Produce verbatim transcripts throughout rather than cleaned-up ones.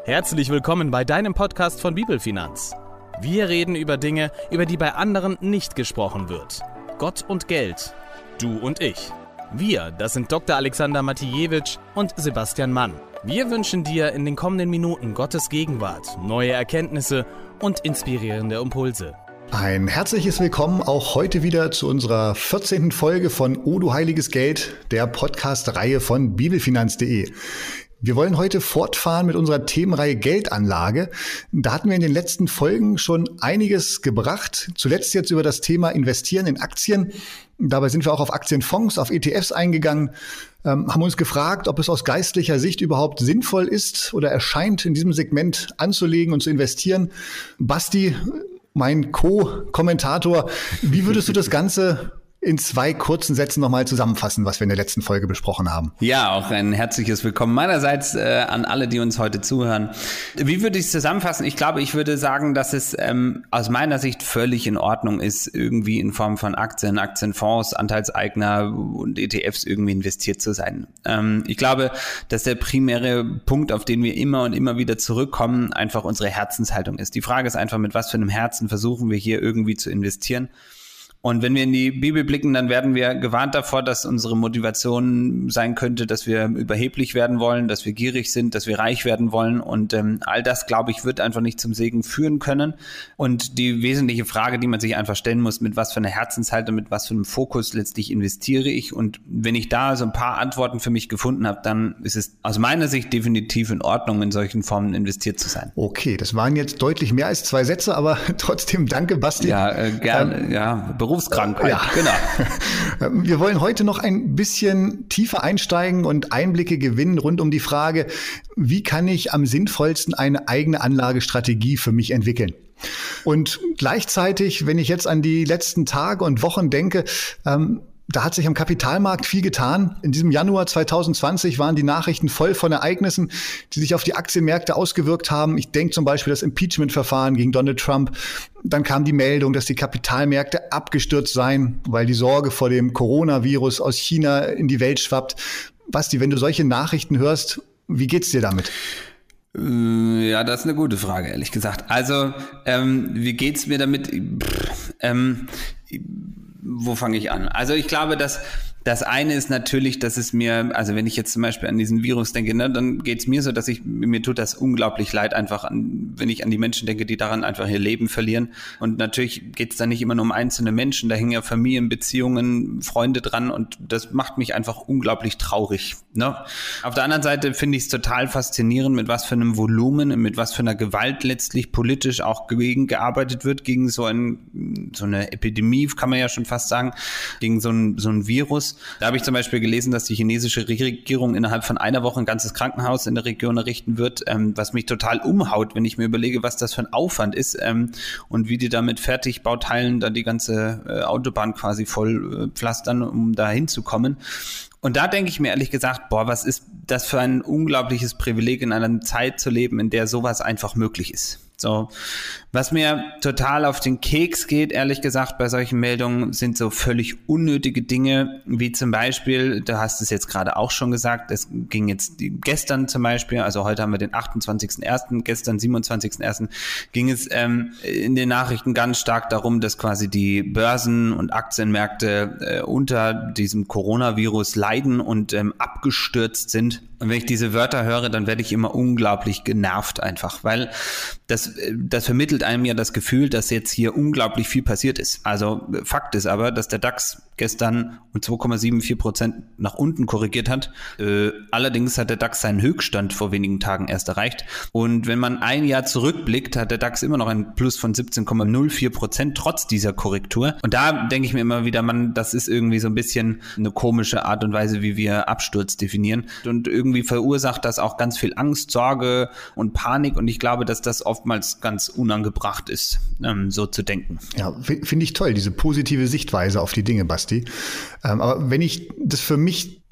Herzlich willkommen bei deinem Podcast von Bibelfinanz. Wir reden über Dinge, über die bei anderen nicht gesprochen wird. Gott und Geld, du und ich. Wir, das sind Doktor Alexander Matijewitsch und Sebastian Mann. Wir wünschen dir in den kommenden Minuten Gottes Gegenwart, neue Erkenntnisse und inspirierende Impulse. Ein herzliches Willkommen auch heute wieder zu unserer vierzehnten Folge von O du heiliges Geld, der Podcast-Reihe von bibelfinanz punkt de. Wir wollen heute fortfahren mit unserer Themenreihe Geldanlage. Da hatten wir in den letzten Folgen schon einiges gebracht. Zuletzt jetzt über das Thema Investieren in Aktien. Dabei sind wir auch auf Aktienfonds, auf E T Fs eingegangen, ähm, haben uns gefragt, ob es aus geistlicher Sicht überhaupt sinnvoll ist oder erscheint, in diesem Segment anzulegen und zu investieren. Basti, mein Co-Kommentator, wie würdest du das Ganze in zwei kurzen Sätzen nochmal zusammenfassen, was wir in der letzten Folge besprochen haben? Ja, auch ein herzliches Willkommen meinerseits äh, an alle, die uns heute zuhören. Wie würde ich es zusammenfassen? Ich glaube, ich würde sagen, dass es ähm, aus meiner Sicht völlig in Ordnung ist, irgendwie in Form von Aktien, Aktienfonds, Anteilseigner und E T Fs irgendwie investiert zu sein. Ähm, ich glaube, dass der primäre Punkt, auf den wir immer und immer wieder zurückkommen, einfach unsere Herzenshaltung ist. Die Frage ist einfach, mit was für einem Herzen versuchen wir hier irgendwie zu investieren? Und wenn wir in die Bibel blicken, dann werden wir gewarnt davor, dass unsere Motivation sein könnte, dass wir überheblich werden wollen, dass wir gierig sind, dass wir reich werden wollen. Und ähm, all das, glaube ich, wird einfach nicht zum Segen führen können. Und die wesentliche Frage, die man sich einfach stellen muss, mit was für einer Herzenshaltung, mit was für einem Fokus letztlich investiere ich? Und wenn ich da so ein paar Antworten für mich gefunden habe, dann ist es aus meiner Sicht definitiv in Ordnung, in solchen Formen investiert zu sein. Okay, das waren jetzt deutlich mehr als zwei Sätze, aber trotzdem danke, Basti. Ja, äh, gerne, ähm, ja, Berufskrankheit, ja. Genau. Wir wollen heute noch ein bisschen tiefer einsteigen und Einblicke gewinnen rund um die Frage, wie kann ich am sinnvollsten eine eigene Anlagestrategie für mich entwickeln? Und gleichzeitig, wenn ich jetzt an die letzten Tage und Wochen denke, ähm, da hat sich am Kapitalmarkt viel getan. In diesem Januar zwanzig zwanzig waren die Nachrichten voll von Ereignissen, die sich auf die Aktienmärkte ausgewirkt haben. Ich denke zum Beispiel das Impeachment-Verfahren gegen Donald Trump. Dann kam die Meldung, dass die Kapitalmärkte abgestürzt seien, weil die Sorge vor dem Coronavirus aus China in die Welt schwappt. Basti, wenn du solche Nachrichten hörst, wie geht's dir damit? Ja, das ist eine gute Frage, ehrlich gesagt. Also, ähm, wie geht's mir damit? Pff, ähm, Wo fange ich an? Also ich glaube, dass das eine ist natürlich, dass es mir, also wenn ich jetzt zum Beispiel an diesen Virus denke, ne, dann geht's mir so, dass ich, mir tut das unglaublich leid einfach, an, wenn ich an die Menschen denke, die daran einfach ihr Leben verlieren. Und natürlich geht's da nicht immer nur um einzelne Menschen, da hängen ja Familien, Beziehungen, Freunde dran und das macht mich einfach unglaublich traurig. Ne? Auf der anderen Seite finde ich es total faszinierend, mit was für einem Volumen, mit was für einer Gewalt letztlich politisch auch gegen gearbeitet wird, gegen so, ein, so eine Epidemie, kann man ja schon fast sagen, gegen so ein, so ein Virus. Da habe ich zum Beispiel gelesen, dass die chinesische Regierung innerhalb von einer Woche ein ganzes Krankenhaus in der Region errichten wird, ähm, was mich total umhaut, wenn ich mir überlege, was das für ein Aufwand ist ähm, und wie die da mit Fertigbauteilen dann die ganze äh, Autobahn quasi voll äh, pflastern, um da hinzukommen. Und da denke ich mir ehrlich gesagt, boah, was ist das für ein unglaubliches Privileg, in einer Zeit zu leben, in der sowas einfach möglich ist. So, was mir total auf den Keks geht, ehrlich gesagt, bei solchen Meldungen, sind so völlig unnötige Dinge, wie zum Beispiel, du hast es jetzt gerade auch schon gesagt, es ging jetzt gestern zum Beispiel, also heute haben wir den achtundzwanzigsten ersten, gestern siebenundzwanzigsten ersten ging es ähm, in den Nachrichten ganz stark darum, dass quasi die Börsen und Aktienmärkte äh, unter diesem Coronavirus leiden und ähm, abgestürzt sind. Und wenn ich diese Wörter höre, dann werde ich immer unglaublich genervt einfach, weil das, das vermittelt einem ja das Gefühl, dass jetzt hier unglaublich viel passiert ist. Also Fakt ist aber, dass der DAX gestern um zwei Komma vierundsiebzig Prozent nach unten korrigiert hat. Äh, allerdings hat der DAX seinen Höchststand vor wenigen Tagen erst erreicht. Und wenn man ein Jahr zurückblickt, hat der DAX immer noch ein Plus von siebzehn Komma null vier Prozent trotz dieser Korrektur. Und da denke ich mir immer wieder, man, das ist irgendwie so ein bisschen eine komische Art und Weise, wie wir Absturz definieren. Und irgendwie verursacht das auch ganz viel Angst, Sorge und Panik. Und ich glaube, dass das oftmals ganz unangebracht ist, ähm, so zu denken. Ja, finde ich toll, diese positive Sichtweise auf die Dinge, Basti. Ähm, aber wenn ich das für mich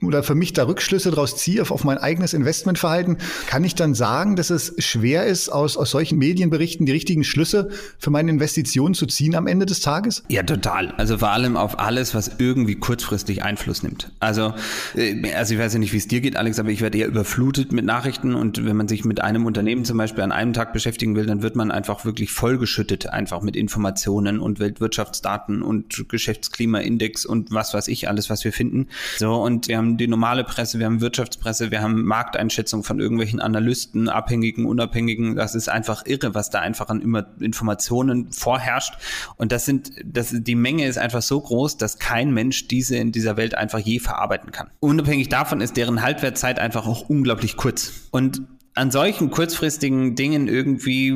oder für mich da Rückschlüsse daraus ziehe auf, auf mein eigenes Investmentverhalten, kann ich dann sagen, dass es schwer ist, aus, aus solchen Medienberichten die richtigen Schlüsse für meine Investitionen zu ziehen am Ende des Tages? Ja, total. Also vor allem auf alles, was irgendwie kurzfristig Einfluss nimmt. Also, also ich weiß ja nicht, wie es dir geht, Alex, aber ich werde eher überflutet mit Nachrichten, und wenn man sich mit einem Unternehmen zum Beispiel an einem Tag beschäftigen will, dann wird man einfach wirklich vollgeschüttet einfach mit Informationen und Weltwirtschaftsdaten und Geschäftsklimaindex und was weiß ich, alles, was wir finden. So, und wir haben die normale Presse, wir haben Wirtschaftspresse, wir haben Markteinschätzungen von irgendwelchen Analysten, Abhängigen, Unabhängigen. Das ist einfach irre, was da einfach an immer Informationen vorherrscht. Und das sind, das, die Menge ist einfach so groß, dass kein Mensch diese in dieser Welt einfach je verarbeiten kann. Unabhängig davon ist deren Halbwertszeit einfach auch unglaublich kurz. Und an solchen kurzfristigen Dingen irgendwie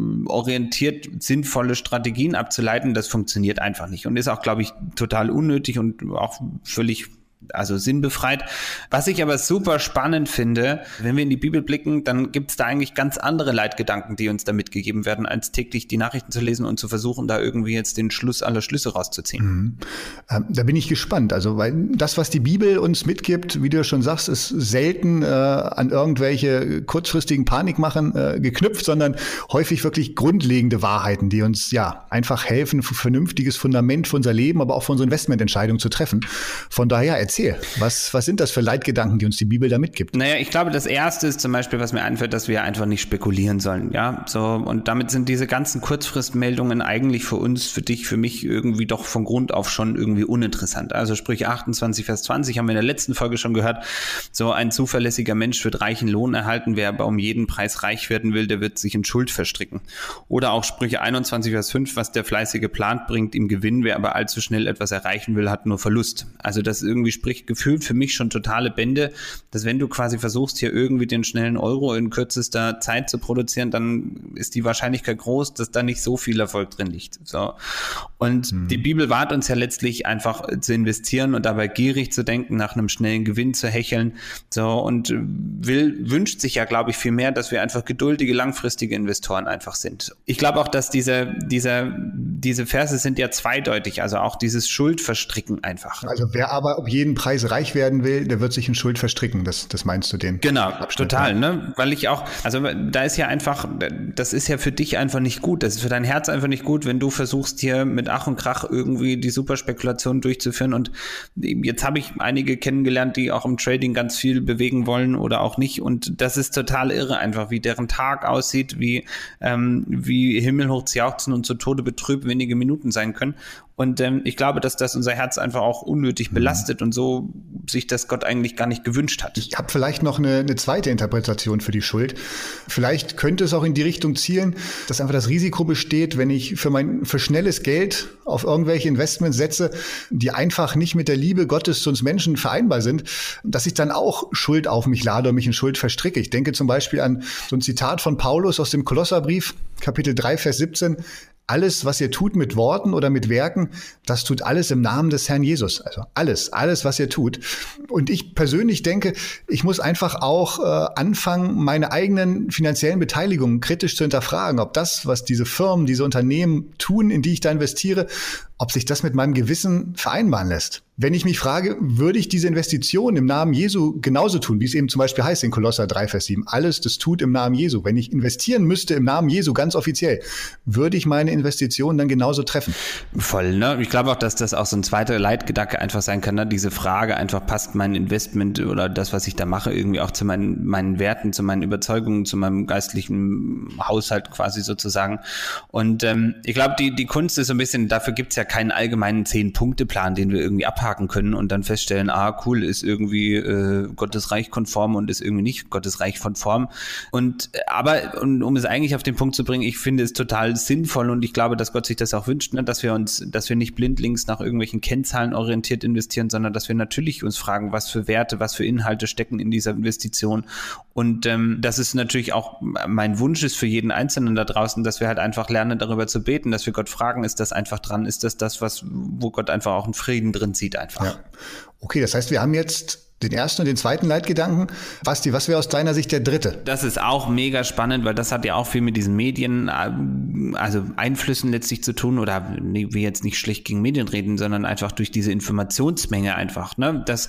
orientiert sinnvolle Strategien abzuleiten, das funktioniert einfach nicht und ist auch, glaube ich, total unnötig und auch völlig also sinnbefreit. Was ich aber super spannend finde, wenn wir in die Bibel blicken, dann gibt es da eigentlich ganz andere Leitgedanken, die uns da mitgegeben werden, als täglich die Nachrichten zu lesen und zu versuchen, da irgendwie jetzt den Schluss aller Schlüsse rauszuziehen. Mhm. Ähm, da bin ich gespannt. Also, weil das, was die Bibel uns mitgibt, wie du ja schon sagst, ist selten äh, an irgendwelche kurzfristigen Panikmachen äh, geknüpft, sondern häufig wirklich grundlegende Wahrheiten, die uns ja einfach helfen, ein vernünftiges Fundament für unser Leben, aber auch für unsere Investmententscheidungen zu treffen. Von daher erzähl, was, was sind das für Leitgedanken, die uns die Bibel da mitgibt? Naja, ich glaube, das Erste ist zum Beispiel, was mir einfällt, dass wir einfach nicht spekulieren sollen, ja, so, und damit sind diese ganzen Kurzfristmeldungen eigentlich für uns, für dich, für mich irgendwie doch von Grund auf schon irgendwie uninteressant. Also Sprüche achtundzwanzig, Vers zwanzig haben wir in der letzten Folge schon gehört, so ein zuverlässiger Mensch wird reichen Lohn erhalten, wer aber um jeden Preis reich werden will, der wird sich in Schuld verstricken. Oder auch Sprüche einundzwanzig, Vers fünf, was der Fleißige plant, bringt ihm Gewinn, wer aber allzu schnell etwas erreichen will, hat nur Verlust. Also das irgendwie spricht gefühlt für mich schon totale Bände, dass wenn du quasi versuchst, hier irgendwie den schnellen Euro in kürzester Zeit zu produzieren, dann ist die Wahrscheinlichkeit groß, dass da nicht so viel Erfolg drin liegt. So. Und mhm. die Bibel warnt uns ja letztlich einfach zu investieren und dabei gierig zu denken, nach einem schnellen Gewinn zu hecheln. So, und will, wünscht sich ja, glaube ich, viel mehr, dass wir einfach geduldige, langfristige Investoren einfach sind. Ich glaube auch, dass diese, diese, diese Verse sind ja zweideutig, also auch dieses Schuldverstricken einfach. Also wer aber ob jeden Preis reich werden will, der wird sich in Schuld verstricken. Das, das meinst du den? Genau, Abschnitt, total, ja. Ne? Weil ich auch, also da ist ja einfach, das ist ja für dich einfach nicht gut. Das ist für dein Herz einfach nicht gut, wenn du versuchst, hier mit Ach und Krach irgendwie die Superspekulation durchzuführen. Und jetzt habe ich einige kennengelernt, die auch im Trading ganz viel bewegen wollen oder auch nicht. Und das ist total irre einfach, wie deren Tag aussieht, wie, ähm, wie himmelhoch jauchzen und zu Tode betrübt wenige Minuten sein können. Und ähm, ich glaube, dass das unser Herz einfach auch unnötig belastet und so sich das Gott eigentlich gar nicht gewünscht hat. Ich habe vielleicht noch eine, eine zweite Interpretation für die Schuld. Vielleicht könnte es auch in die Richtung zielen, dass einfach das Risiko besteht, wenn ich für mein für schnelles Geld auf irgendwelche Investments setze, die einfach nicht mit der Liebe Gottes zu uns Menschen vereinbar sind, dass ich dann auch Schuld auf mich lade und mich in Schuld verstricke. Ich denke zum Beispiel an so ein Zitat von Paulus aus dem Kolosserbrief, Kapitel drei, Vers siebzehn. Alles, was ihr tut mit Worten oder mit Werken, das tut alles im Namen des Herrn Jesus. Also alles, alles, was ihr tut. Und ich persönlich denke, ich muss einfach auch äh, anfangen, meine eigenen finanziellen Beteiligungen kritisch zu hinterfragen, ob das, was diese Firmen, diese Unternehmen tun, in die ich da investiere, ob sich das mit meinem Gewissen vereinbaren lässt. Wenn ich mich frage, würde ich diese Investition im Namen Jesu genauso tun, wie es eben zum Beispiel heißt in Kolosser drei, Vers sieben, alles, das tut im Namen Jesu. Wenn ich investieren müsste im Namen Jesu, ganz offiziell, würde ich meine Investition dann genauso treffen. Voll, ne? Ich glaube auch, dass das auch so ein zweiter Leitgedanke einfach sein kann, ne? Diese Frage einfach, passt mein Investment oder das, was ich da mache, irgendwie auch zu meinen, meinen Werten, zu meinen Überzeugungen, zu meinem geistlichen Haushalt quasi sozusagen. Und ähm, ich glaube, die, die Kunst ist so ein bisschen, dafür gibt's ja keinen allgemeinen Zehn-Punkte-Plan, den wir irgendwie abhaken können und dann feststellen, ah, cool, ist irgendwie äh, Gottes Reich konform und ist irgendwie nicht Gottes Reich konform. Und aber, und, um es eigentlich auf den Punkt zu bringen, ich finde es total sinnvoll und ich glaube, dass Gott sich das auch wünscht, ne, dass wir uns, dass wir nicht blindlings nach irgendwelchen Kennzahlen orientiert investieren, sondern dass wir natürlich uns fragen, was für Werte, was für Inhalte stecken in dieser Investition. Und ähm, das ist natürlich auch mein Wunsch ist für jeden Einzelnen da draußen, dass wir halt einfach lernen, darüber zu beten, dass wir Gott fragen, ist das einfach dran, ist das das, was, wo Gott einfach auch einen Frieden drin sieht einfach. Ja. Okay, das heißt, wir haben jetzt den ersten und den zweiten Leitgedanken. Basti, was wäre aus deiner Sicht der dritte? Das ist auch mega spannend, weil das hat ja auch viel mit diesen Medien, also Einflüssen letztlich zu tun oder nee, wir jetzt nicht schlecht gegen Medien reden, sondern einfach durch diese Informationsmenge einfach, ne, dass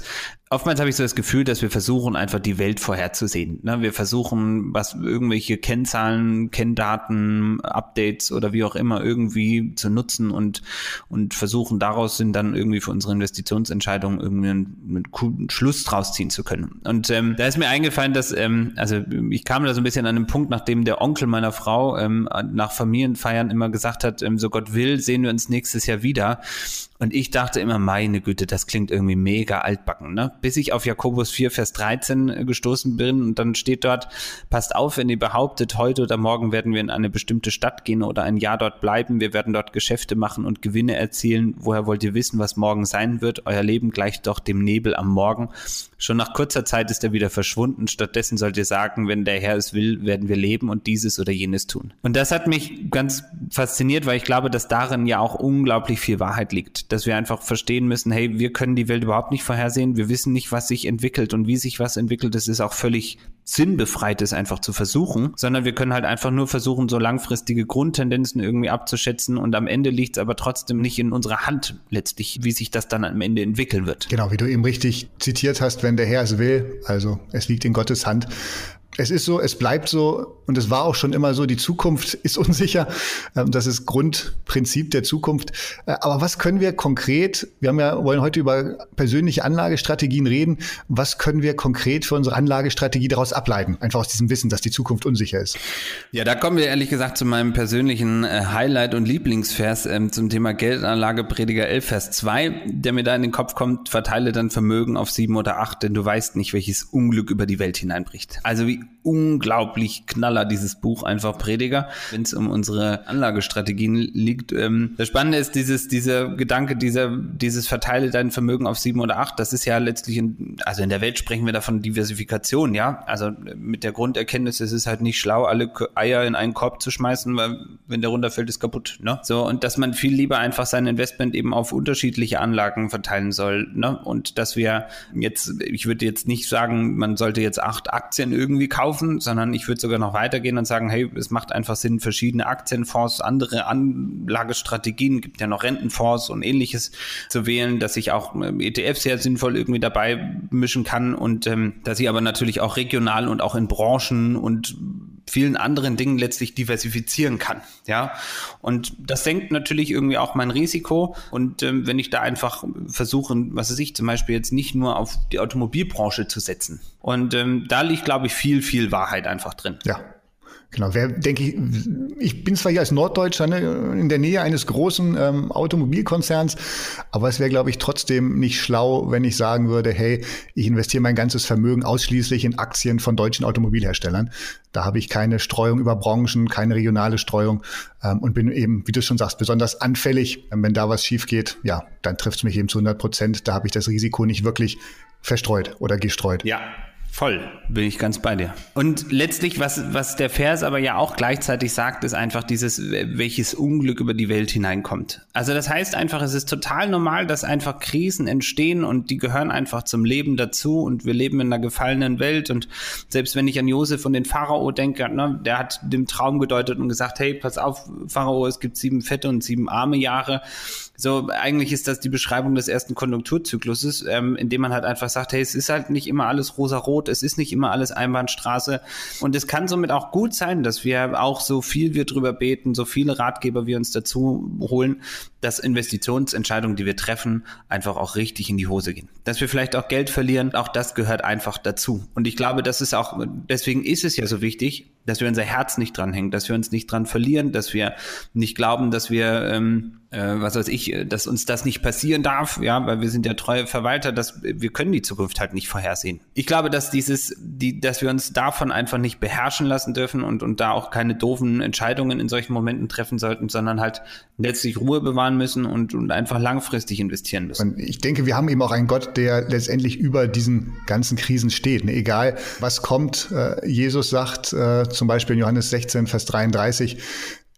Oftmals habe ich so das Gefühl, dass wir versuchen, einfach die Welt vorherzusehen. Ne? Wir versuchen, was irgendwelche Kennzahlen, Kenndaten, Updates oder wie auch immer irgendwie zu nutzen und, und versuchen daraus sind dann irgendwie für unsere Investitionsentscheidungen irgendwie einen, einen coolen Schluss draus ziehen zu können. Und ähm, da ist mir eingefallen, dass, ähm, also ich kam da so ein bisschen an den Punkt, nachdem der Onkel meiner Frau ähm, nach Familienfeiern immer gesagt hat, ähm, so Gott will, sehen wir uns nächstes Jahr wieder. Und ich dachte immer, meine Güte, das klingt irgendwie mega altbacken, ne? Bis ich auf Jakobus vier, Vers dreizehn gestoßen bin und dann steht dort, passt auf, wenn ihr behauptet, heute oder morgen werden wir in eine bestimmte Stadt gehen oder ein Jahr dort bleiben, wir werden dort Geschäfte machen und Gewinne erzielen. Woher wollt ihr wissen, was morgen sein wird? Euer Leben gleicht doch dem Nebel am Morgen. Schon nach kurzer Zeit ist er wieder verschwunden. Stattdessen sollt ihr sagen, wenn der Herr es will, werden wir leben und dieses oder jenes tun. Und das hat mich ganz fasziniert, weil ich glaube, dass darin ja auch unglaublich viel Wahrheit liegt. Dass wir einfach verstehen müssen, hey, wir können die Welt überhaupt nicht vorhersehen. Wir wissen nicht, was sich entwickelt und wie sich was entwickelt. Es ist auch völlig sinnbefreit, es einfach zu versuchen, sondern wir können halt einfach nur versuchen, so langfristige Grundtendenzen irgendwie abzuschätzen und am Ende liegt es aber trotzdem nicht in unserer Hand letztlich, wie sich das dann am Ende entwickeln wird. Genau, wie du eben richtig zitiert hast, wenn der Herr es will, also es liegt in Gottes Hand. Es ist so, es bleibt so und es war auch schon immer so, die Zukunft ist unsicher. Das ist Grundprinzip der Zukunft. Aber was können wir konkret, wir haben ja, wollen heute über persönliche Anlagestrategien reden, was können wir konkret für unsere Anlagestrategie daraus ableiten? Einfach aus diesem Wissen, dass die Zukunft unsicher ist. Ja, da kommen wir ehrlich gesagt zu meinem persönlichen Highlight und Lieblingsvers ähm, zum Thema Geldanlage, Prediger elf, Vers zwei, der mir da in den Kopf kommt, verteile dein Vermögen auf sieben oder acht, denn du weißt nicht, welches Unglück über die Welt hineinbricht. Also wie unglaublich knaller dieses Buch einfach Prediger, wenn es um unsere Anlagestrategien liegt. Ähm, das Spannende ist dieses, dieser Gedanke, dieser, dieses verteile dein Vermögen auf sieben oder acht, das ist ja letztlich, in, also in der Welt sprechen wir davon Diversifikation, ja, also mit der Grunderkenntnis, es ist halt nicht schlau, alle Eier in einen Korb zu schmeißen, weil wenn der runterfällt, ist kaputt, ne, so, und dass man viel lieber einfach sein Investment eben auf unterschiedliche Anlagen verteilen soll, ne, und dass wir jetzt, ich würde jetzt nicht sagen, man sollte jetzt acht Aktien irgendwie kaufen, sondern ich würde sogar noch weitergehen und sagen, hey, es macht einfach Sinn, verschiedene Aktienfonds, andere Anlagestrategien, gibt ja noch Rentenfonds und ähnliches zu wählen, dass ich auch E T Fs sehr sinnvoll irgendwie dabei mischen kann und ähm, dass ich aber natürlich auch regional und auch in Branchen und vielen anderen Dingen letztlich diversifizieren kann, ja, und das senkt natürlich irgendwie auch mein Risiko und ähm, wenn ich da einfach versuche, was weiß ich, zum Beispiel jetzt nicht nur auf die Automobilbranche zu setzen und ähm, da liegt, glaube ich, viel, viel Wahrheit einfach drin. Ja. Genau, wer, denke ich, ich bin zwar hier als Norddeutscher, ne, in der Nähe eines großen ähm, Automobilkonzerns, aber es wäre, glaube ich, trotzdem nicht schlau, wenn ich sagen würde, hey, ich investiere mein ganzes Vermögen ausschließlich in Aktien von deutschen Automobilherstellern. Da habe ich keine Streuung über Branchen, keine regionale Streuung ähm, und bin eben, wie du schon sagst, besonders anfällig. Wenn da was schief geht, ja, dann trifft es mich eben zu hundert Prozent. Da habe ich das Risiko nicht wirklich verstreut oder gestreut. Ja. Voll, bin ich ganz bei dir. Und letztlich, was, was der Vers aber ja auch gleichzeitig sagt, ist einfach dieses, welches Unglück über die Welt hineinkommt. Also das heißt einfach, es ist total normal, dass einfach Krisen entstehen und die gehören einfach zum Leben dazu und wir leben in einer gefallenen Welt und selbst wenn ich an Josef und den Pharao denke, ne, der hat den Traum gedeutet und gesagt, hey, pass auf, Pharao, es gibt sieben fette und sieben arme Jahre. So, eigentlich ist das die Beschreibung des ersten Konjunkturzykluses, ähm, in dem man halt einfach sagt, hey, es ist halt nicht immer alles rosarot, es ist nicht immer alles Einbahnstraße und es kann somit auch gut sein, dass wir auch so viel wir drüber beten, so viele Ratgeber wir uns dazu holen, dass Investitionsentscheidungen, die wir treffen, einfach auch richtig in die Hose gehen. Dass wir vielleicht auch Geld verlieren, auch das gehört einfach dazu. Und ich glaube, das ist auch, deswegen ist es ja so wichtig, dass wir unser Herz nicht dranhängen, dass wir uns nicht dran verlieren, dass wir nicht glauben, dass wir, ähm, äh, was weiß ich, dass uns das nicht passieren darf, ja, weil wir sind ja treue Verwalter, dass wir können die Zukunft halt nicht vorhersehen. Ich glaube, dass dieses, die, dass wir uns davon einfach nicht beherrschen lassen dürfen und, und da auch keine doofen Entscheidungen in solchen Momenten treffen sollten, sondern halt letztlich Ruhe bewahren müssen und, und einfach langfristig investieren müssen. Und ich denke, wir haben eben auch einen Gott, der letztendlich über diesen ganzen Krisen steht. Ne? Egal, was kommt, äh, Jesus sagt äh, zum Beispiel in Johannes sechzehn, Vers dreiunddreißig,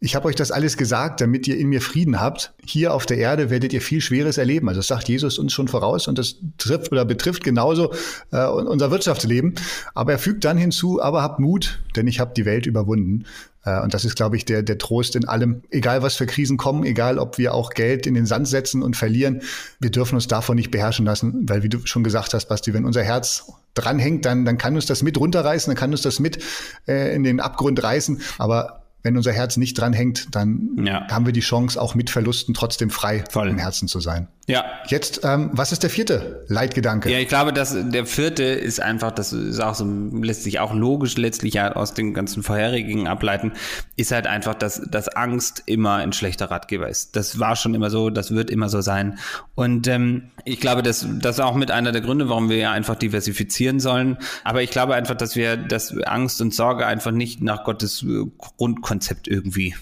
ich habe euch das alles gesagt, damit ihr in mir Frieden habt. Hier auf der Erde werdet ihr viel Schweres erleben. Also das sagt Jesus uns schon voraus und das trifft oder betrifft genauso äh, unser Wirtschaftsleben. Aber er fügt dann hinzu, aber habt Mut, denn ich habe die Welt überwunden. Äh, und das ist, glaube ich, der, der Trost in allem. Egal, was für Krisen kommen, egal, ob wir auch Geld in den Sand setzen und verlieren, wir dürfen uns davon nicht beherrschen lassen, weil, wie du schon gesagt hast, Basti, wenn unser Herz dranhängt, dann, dann kann uns das mit runterreißen, dann kann uns das mit äh, in den Abgrund reißen. Aber wenn unser Herz nicht dranhängt, dann ja. haben wir die Chance, auch mit Verlusten trotzdem frei Voll. im Herzen zu sein. Ja. Jetzt, ähm, was ist der vierte Leitgedanke? Ja, ich glaube, dass der vierte ist einfach, das ist auch so, lässt sich auch logisch letztlich ja aus den ganzen vorherigen ableiten, ist halt einfach, dass, dass Angst immer ein schlechter Ratgeber ist. Das war schon immer so, das wird immer so sein. Und ähm, ich glaube, dass das ist auch mit einer der Gründe, warum wir ja einfach diversifizieren sollen. Aber ich glaube einfach, dass wir, dass Angst und Sorge einfach nicht nach Gottes Grundkonzept irgendwie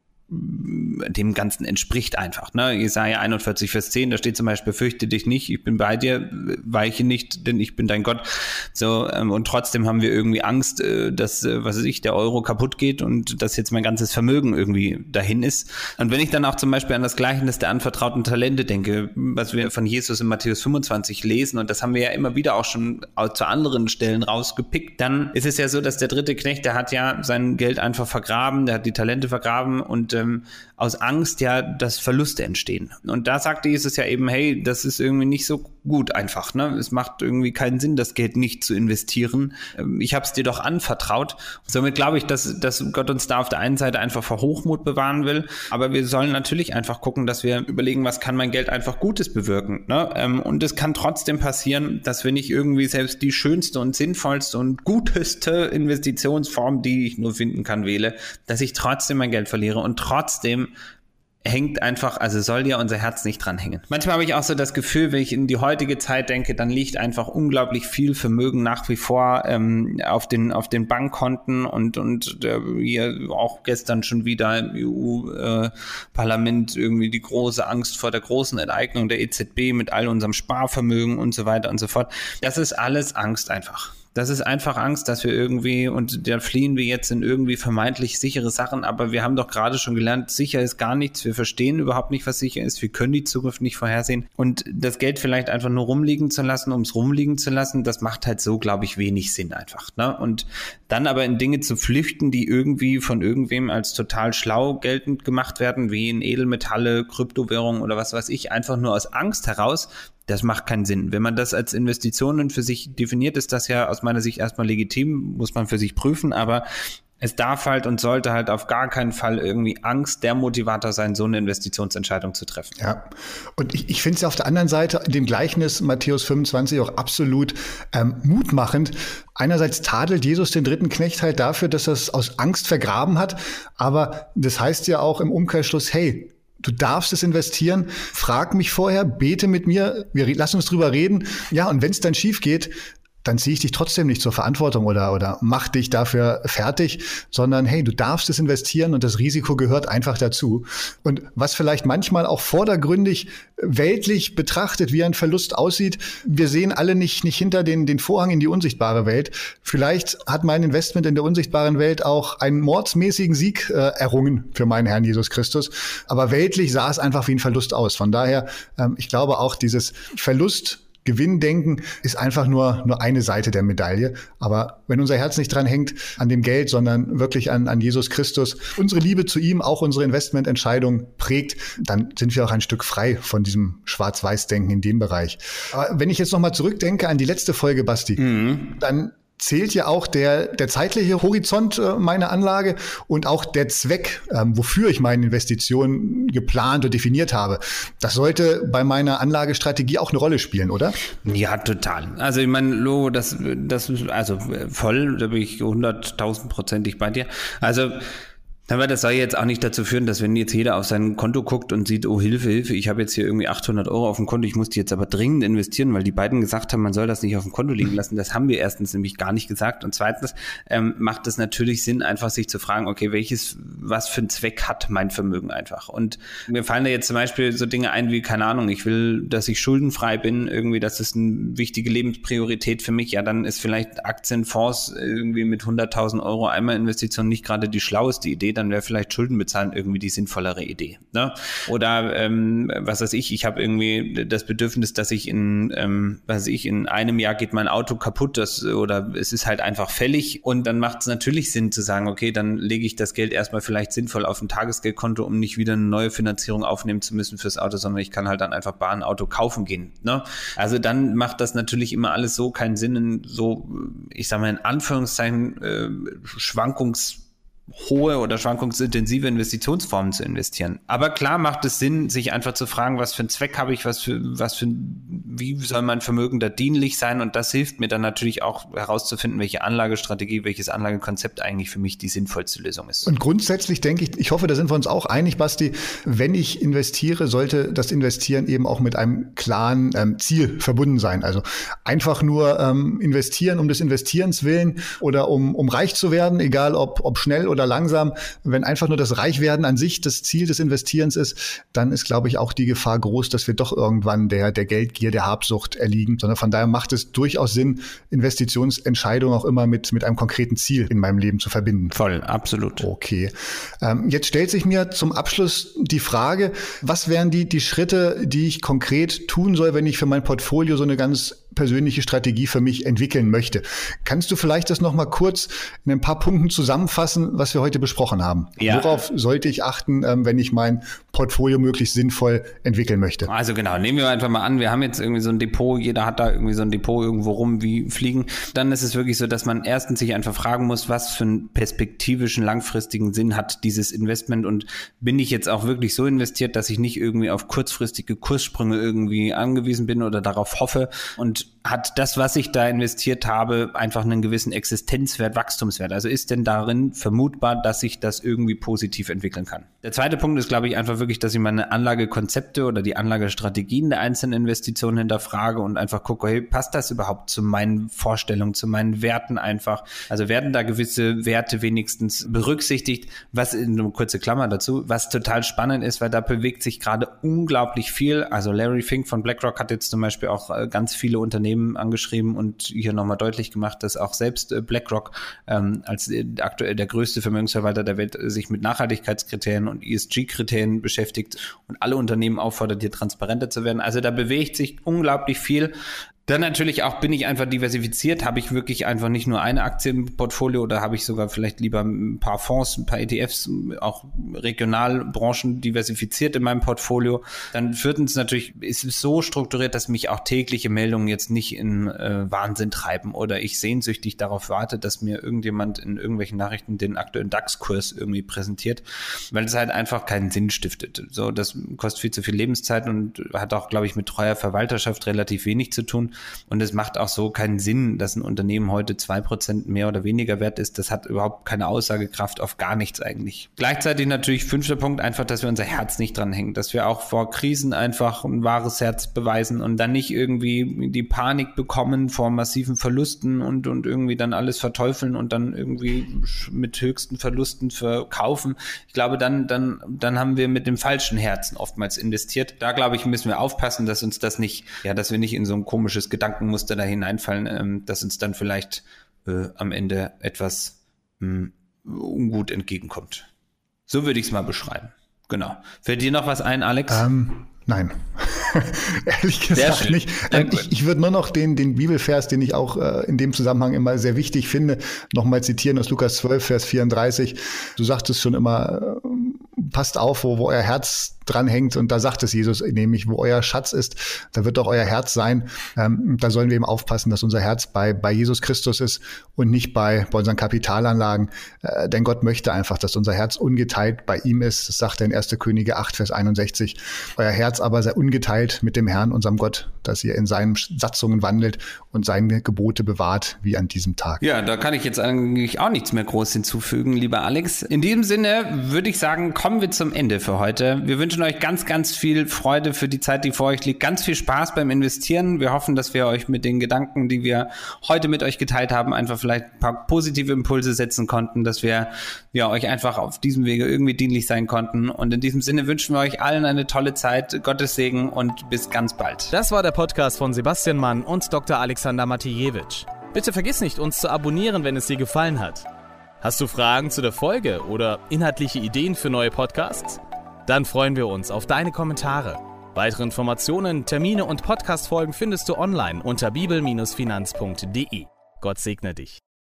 dem Ganzen entspricht einfach. Ne? Jesaja einundvierzig, Vers zehn, da steht zum Beispiel, fürchte dich nicht, ich bin bei dir, weiche nicht, denn ich bin dein Gott. So, ähm, und trotzdem haben wir irgendwie Angst, äh, dass, äh, was weiß ich, der Euro kaputt geht und dass jetzt mein ganzes Vermögen irgendwie dahin ist. Und wenn ich dann auch zum Beispiel an das Gleichnis der anvertrauten Talente denke, was wir von Jesus in Matthäus fünfundzwanzig lesen, und das haben wir ja immer wieder auch schon zu anderen Stellen rausgepickt, dann ist es ja so, dass der dritte Knecht, der hat ja sein Geld einfach vergraben, der hat die Talente vergraben und ähm, aus Angst ja, dass Verluste entstehen. Und da sagte Jesus ja eben, hey, das ist irgendwie nicht so gut einfach, ne? Es macht irgendwie keinen Sinn, das Geld nicht zu investieren. Ich habe es dir doch anvertraut. Somit glaube ich, dass, dass Gott uns da auf der einen Seite einfach vor Hochmut bewahren will, aber wir sollen natürlich einfach gucken, dass wir überlegen, was kann mein Geld einfach Gutes bewirken, ne? Und es kann trotzdem passieren, dass wir nicht irgendwie selbst die schönste und sinnvollste und guteste Investitionsform, die ich nur finden kann, wähle, dass ich trotzdem mein Geld verliere und trotzdem hängt einfach, also soll ja unser Herz nicht dranhängen. Manchmal habe ich auch so das Gefühl, wenn ich in die heutige Zeit denke, dann liegt einfach unglaublich viel Vermögen nach wie vor ähm, auf den auf den Bankkonten und und äh, hier auch gestern schon wieder im E U-Parlament äh, irgendwie die große Angst vor der großen Enteignung der E Z B mit all unserem Sparvermögen und so weiter und so fort. Das ist alles Angst einfach. Das ist einfach Angst, dass wir irgendwie, und da fliehen wir jetzt in irgendwie vermeintlich sichere Sachen, aber wir haben doch gerade schon gelernt, sicher ist gar nichts, wir verstehen überhaupt nicht, was sicher ist, wir können die Zukunft nicht vorhersehen und das Geld vielleicht einfach nur rumliegen zu lassen, um es rumliegen zu lassen, das macht halt so, glaube ich, wenig Sinn einfach, ne? Und dann aber in Dinge zu flüchten, die irgendwie von irgendwem als total schlau geltend gemacht werden, wie in Edelmetalle, Kryptowährungen oder was weiß ich, einfach nur aus Angst heraus, das macht keinen Sinn. Wenn man das als Investitionen für sich definiert, ist das ja aus meiner Sicht erstmal legitim, muss man für sich prüfen, aber es darf halt und sollte halt auf gar keinen Fall irgendwie Angst der Motivator sein, so eine Investitionsentscheidung zu treffen. Ja, und ich, ich finde es ja auf der anderen Seite in dem Gleichnis Matthäus fünfundzwanzig auch absolut ähm, mutmachend. Einerseits tadelt Jesus den dritten Knecht halt dafür, dass er es aus Angst vergraben hat, aber das heißt ja auch im Umkehrschluss, hey, du darfst es investieren, frag mich vorher, bete mit mir, wir lass uns drüber reden. Ja, und wenn es dann schief geht, dann ziehe ich dich trotzdem nicht zur Verantwortung oder oder mach dich dafür fertig, sondern hey, du darfst es investieren und das Risiko gehört einfach dazu. Und was vielleicht manchmal auch vordergründig weltlich betrachtet wie ein Verlust aussieht, wir sehen alle nicht nicht hinter den den Vorhang in die unsichtbare Welt. Vielleicht hat mein Investment in der unsichtbaren Welt auch einen mordsmäßigen Sieg äh, errungen für meinen Herrn Jesus Christus, aber weltlich sah es einfach wie ein Verlust aus. Von daher, ähm, ich glaube auch dieses Verlust Gewinndenken ist einfach nur nur eine Seite der Medaille. Aber wenn unser Herz nicht dran hängt an dem Geld, sondern wirklich an, an Jesus Christus, unsere Liebe zu ihm, auch unsere Investmententscheidung prägt, dann sind wir auch ein Stück frei von diesem Schwarz-Weiß-Denken in dem Bereich. Aber wenn ich jetzt nochmal zurückdenke an die letzte Folge, Basti, mhm. dann zählt ja auch der, der zeitliche Horizont äh, meiner Anlage und auch der Zweck, ähm, wofür ich meine Investitionen geplant und definiert habe. Das sollte bei meiner Anlagestrategie auch eine Rolle spielen, oder? Ja, total. Also ich meine, Lo, das, das ist also voll, da bin ich hunderttausendprozentig bei dir. Also aber das soll jetzt auch nicht dazu führen, dass wenn jetzt jeder auf sein Konto guckt und sieht, oh Hilfe, Hilfe, ich habe jetzt hier irgendwie achthundert Euro auf dem Konto, ich muss die jetzt aber dringend investieren, weil die beiden gesagt haben, man soll das nicht auf dem Konto liegen lassen. Das haben wir erstens nämlich gar nicht gesagt und zweitens ähm, macht es natürlich Sinn, einfach sich zu fragen, okay, welches, was für einen Zweck hat mein Vermögen einfach? Und mir fallen da jetzt zum Beispiel so Dinge ein wie, keine Ahnung, ich will, dass ich schuldenfrei bin, irgendwie, das ist eine wichtige Lebenspriorität für mich, ja, dann ist vielleicht Aktienfonds irgendwie mit hunderttausend Euro einmal Investition nicht gerade die schlaueste Idee. Idee, dann wäre vielleicht Schulden bezahlen irgendwie die sinnvollere Idee. Ne? Oder ähm, was weiß ich, ich habe irgendwie das Bedürfnis, dass ich in, ähm, was weiß ich, in einem Jahr geht mein Auto kaputt, das, oder es ist halt einfach fällig, und dann macht es natürlich Sinn zu sagen, okay, dann lege ich das Geld erstmal vielleicht sinnvoll auf ein Tagesgeldkonto, um nicht wieder eine neue Finanzierung aufnehmen zu müssen fürs Auto, sondern ich kann halt dann einfach bar ein Auto kaufen gehen. Ne? Also dann macht das natürlich immer alles so keinen Sinn, in so, ich sag mal in Anführungszeichen, äh, Schwankungs hohe oder schwankungsintensive Investitionsformen zu investieren. Aber klar macht es Sinn, sich einfach zu fragen, was für einen Zweck habe ich, was für, was für, wie soll mein Vermögen da dienlich sein? Und das hilft mir dann natürlich auch herauszufinden, welche Anlagestrategie, welches Anlagekonzept eigentlich für mich die sinnvollste Lösung ist. Und grundsätzlich denke ich, ich hoffe, da sind wir uns auch einig, Basti, wenn ich investiere, sollte das Investieren eben auch mit einem klaren ähm, Ziel verbunden sein. Also einfach nur ähm, investieren um des Investierens willen oder um, um reich zu werden, egal ob, ob schnell oder langsam. Wenn einfach nur das Reichwerden an sich das Ziel des Investierens ist, dann ist, glaube ich, auch die Gefahr groß, dass wir doch irgendwann der, der Geldgier, der Habsucht erliegen. Sondern von daher macht es durchaus Sinn, Investitionsentscheidungen auch immer mit, mit einem konkreten Ziel in meinem Leben zu verbinden. Voll, absolut. Okay. Ähm, jetzt stellt sich mir zum Abschluss die Frage, was wären die, die Schritte, die ich konkret tun soll, wenn ich für mein Portfolio so eine ganz persönliche Strategie für mich entwickeln möchte. Kannst du vielleicht das noch mal kurz in ein paar Punkten zusammenfassen, was wir heute besprochen haben? Ja. Worauf sollte ich achten, wenn ich mein Portfolio möglichst sinnvoll entwickeln möchte? Also genau, nehmen wir einfach mal an, wir haben jetzt irgendwie so ein Depot, jeder hat da irgendwie so ein Depot irgendwo rum wie Fliegen. Dann ist es wirklich so, dass man erstens sich einfach fragen muss, was für einen perspektivischen, langfristigen Sinn hat dieses Investment, und bin ich jetzt auch wirklich so investiert, dass ich nicht irgendwie auf kurzfristige Kurssprünge irgendwie angewiesen bin oder darauf hoffe, und hat das, was ich da investiert habe, einfach einen gewissen Existenzwert, Wachstumswert? Also ist denn darin vermutbar, dass sich das irgendwie positiv entwickeln kann? Der zweite Punkt ist, glaube ich, einfach wirklich, dass ich meine Anlagekonzepte oder die Anlagestrategien der einzelnen Investitionen hinterfrage und einfach gucke, hey, passt das überhaupt zu meinen Vorstellungen, zu meinen Werten einfach? Also werden da gewisse Werte wenigstens berücksichtigt? Was, eine kurze Klammer dazu, was total spannend ist, weil da bewegt sich gerade unglaublich viel. Also Larry Fink von BlackRock hat jetzt zum Beispiel auch ganz viele Unternehmen angeschrieben und hier nochmal deutlich gemacht, dass auch selbst BlackRock ähm, als aktuell der größte Vermögensverwalter der Welt sich mit Nachhaltigkeitskriterien und E S G-Kriterien beschäftigt und alle Unternehmen auffordert, hier transparenter zu werden. Also da bewegt sich unglaublich viel. Dann natürlich auch, bin ich einfach diversifiziert, habe ich wirklich einfach nicht nur eine Aktie im Portfolio, oder habe ich sogar vielleicht lieber ein paar Fonds, ein paar E T Fs, auch regional Branchen diversifiziert in meinem Portfolio. Dann viertens natürlich ist es so strukturiert, dass mich auch tägliche Meldungen jetzt nicht in äh, Wahnsinn treiben oder ich sehnsüchtig darauf warte, dass mir irgendjemand in irgendwelchen Nachrichten den aktuellen DAX-Kurs irgendwie präsentiert, weil es halt einfach keinen Sinn stiftet. So, das kostet viel zu viel Lebenszeit und hat auch, glaube ich, mit treuer Verwalterschaft relativ wenig zu tun. Und es macht auch so keinen Sinn, dass ein Unternehmen heute zwei Prozent mehr oder weniger wert ist. Das hat überhaupt keine Aussagekraft auf gar nichts eigentlich. Gleichzeitig natürlich fünfter Punkt, einfach, dass wir unser Herz nicht dran hängen, dass wir auch vor Krisen einfach ein wahres Herz beweisen und dann nicht irgendwie die Panik bekommen vor massiven Verlusten und, und irgendwie dann alles verteufeln und dann irgendwie mit höchsten Verlusten verkaufen. Ich glaube, dann, dann, dann haben wir mit dem falschen Herzen oftmals investiert. Da, glaube ich, müssen wir aufpassen, dass uns das nicht, ja, dass wir nicht in so ein komisches Gedankenmuster da hineinfallen, ähm, dass uns dann vielleicht äh, am Ende etwas mh, ungut entgegenkommt. So würde ich es mal beschreiben. Genau. Fällt dir noch was ein, Alex? Ähm, nein. Ehrlich gesagt nicht. Ähm, ich ich würde nur noch den, den Bibelvers, den ich auch äh, in dem Zusammenhang immer sehr wichtig finde, nochmal zitieren aus Lukas zwölf, Vers vierunddreißig. Du sagtest schon immer, äh, passt auf, wo, wo euer Herz dran hängt, und da sagt es Jesus, nämlich wo euer Schatz ist, da wird auch euer Herz sein. Ähm, da sollen wir eben aufpassen, dass unser Herz bei, bei Jesus Christus ist und nicht bei, bei unseren Kapitalanlagen, äh, denn Gott möchte einfach, dass unser Herz ungeteilt bei ihm ist. Das sagt er in erster Könige acht, Vers einundsechzig. Euer Herz aber sei ungeteilt mit dem Herrn, unserem Gott, dass ihr in seinen Satzungen wandelt und seine Gebote bewahrt, wie an diesem Tag. Ja, da kann ich jetzt eigentlich auch nichts mehr groß hinzufügen, lieber Alex. In diesem Sinne würde ich sagen, kommen wir zum Ende für heute. Wir wünschen euch ganz, ganz viel Freude für die Zeit, die vor euch liegt. Ganz viel Spaß beim Investieren. Wir hoffen, dass wir euch mit den Gedanken, die wir heute mit euch geteilt haben, einfach vielleicht ein paar positive Impulse setzen konnten, dass wir ja euch einfach auf diesem Wege irgendwie dienlich sein konnten. Und in diesem Sinne wünschen wir euch allen eine tolle Zeit, Gottes Segen und bis ganz bald. Das war der Podcast von Sebastian Mann und Doktor Alexander Matijewitsch. Bitte vergiss nicht, uns zu abonnieren, wenn es dir gefallen hat. Hast du Fragen zu der Folge oder inhaltliche Ideen für neue Podcasts? Dann freuen wir uns auf deine Kommentare. Weitere Informationen, Termine und Podcast-Folgen findest du online unter bibel Bindestrich finanz punkt de. Gott segne dich.